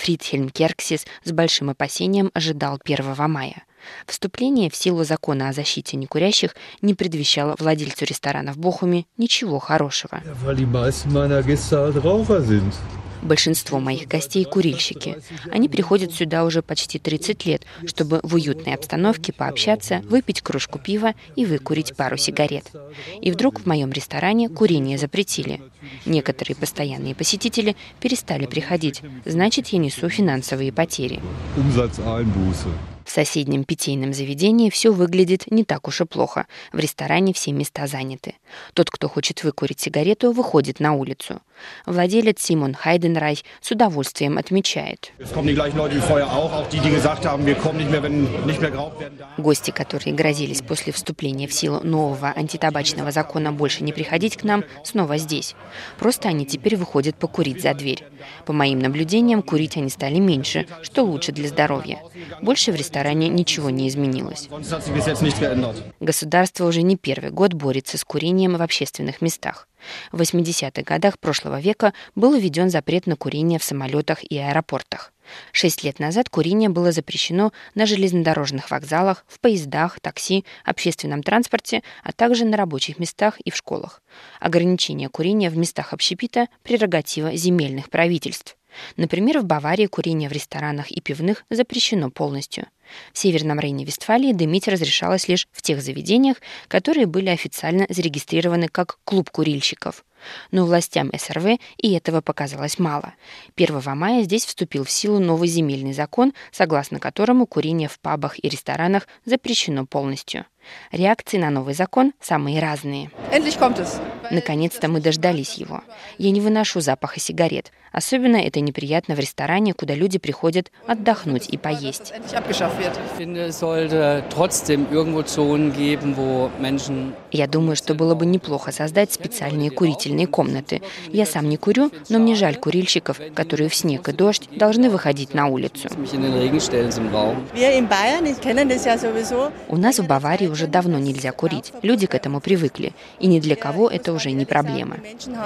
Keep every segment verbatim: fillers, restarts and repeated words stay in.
Фридхельм Керксис с большим опасением ожидал первого мая. Вступление в силу закона о защите некурящих не предвещало владельцу ресторана в Бохуме ничего хорошего. Большинство моих гостей – курильщики. Они приходят сюда уже почти тридцать лет, чтобы в уютной обстановке пообщаться, выпить кружку пива и выкурить пару сигарет. И вдруг в моем ресторане курение запретили. Некоторые постоянные посетители перестали приходить, значит, я несу финансовые потери. В соседнем питейном заведении все выглядит не так уж и плохо. В ресторане все места заняты. Тот, кто хочет выкурить сигарету, выходит на улицу. Владелец Симон Хайденрайх с удовольствием отмечает. Гости, которые грозились после вступления в силу нового антитабачного закона больше не приходить к нам, снова здесь. Просто они теперь выходят покурить за дверь. По моим наблюдениям, курить они стали меньше, что лучше для здоровья. Больше в ресторане ничего не изменилось. Государство уже не первый год борется с курением в общественных местах. В восьмидесятых годах прошлого века был введен запрет на курение в самолетах и аэропортах. Шесть лет назад курение было запрещено на железнодорожных вокзалах, в поездах, такси, общественном транспорте, а также на рабочих местах и в школах. Ограничение курения в местах общепита – прерогатива земельных правительств. Например, в Баварии курение в ресторанах и пивных запрещено полностью. В Северном Рейне-Вестфалии дымить разрешалось лишь в тех заведениях, которые были официально зарегистрированы как клуб курильщиков. Но властям эс эр вэ и этого показалось мало. первого мая здесь вступил в силу новый земельный закон, согласно которому курение в пабах и ресторанах запрещено полностью. Реакции на новый закон самые разные. Наконец-то мы дождались его. Я не выношу запаха сигарет. Особенно это неприятно в ресторане, куда люди приходят отдохнуть и поесть. Я думаю, что было бы неплохо создать специальные курительные комнаты. Я сам не курю, но мне жаль курильщиков, которые в снег и дождь должны выходить на улицу. У нас в Баварии уже давно нельзя курить. Люди к этому привыкли. И ни для кого это уже не проблема.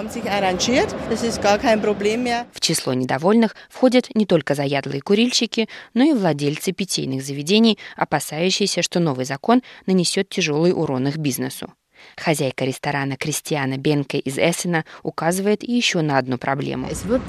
В число недовольных входят не только заядлые курильщики, но и владельцы питейных заведений, опасающиеся, что новый закон нанесет тяжелый урон их бизнесу. Хозяйка ресторана Кристиана Бенке из Эссена указывает еще на одну проблему.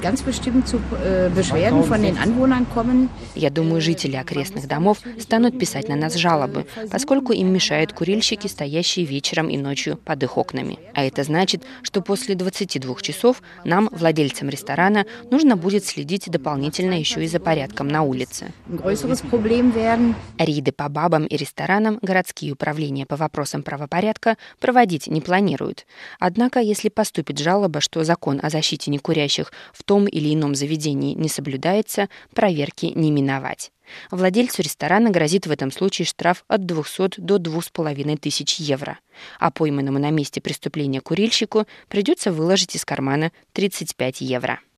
Я думаю, жители окрестных домов станут писать на нас жалобы, поскольку им мешают курильщики, стоящие вечером и ночью под их окнами. А это значит, что после двадцати двух часов нам, владельцам ресторана, нужно будет следить дополнительно еще и за порядком на улице. Рейды по бабам и ресторанам городские управления по вопросам правопорядка проводить не планируют. Однако, если поступит жалоба, что закон о защите некурящих в том или ином заведении не соблюдается, проверки не миновать. Владельцу ресторана грозит в этом случае штраф от двухсот до двух с половиной тысяч евро, а пойманному на месте преступления курильщику придется выложить из кармана тридцать пять евро.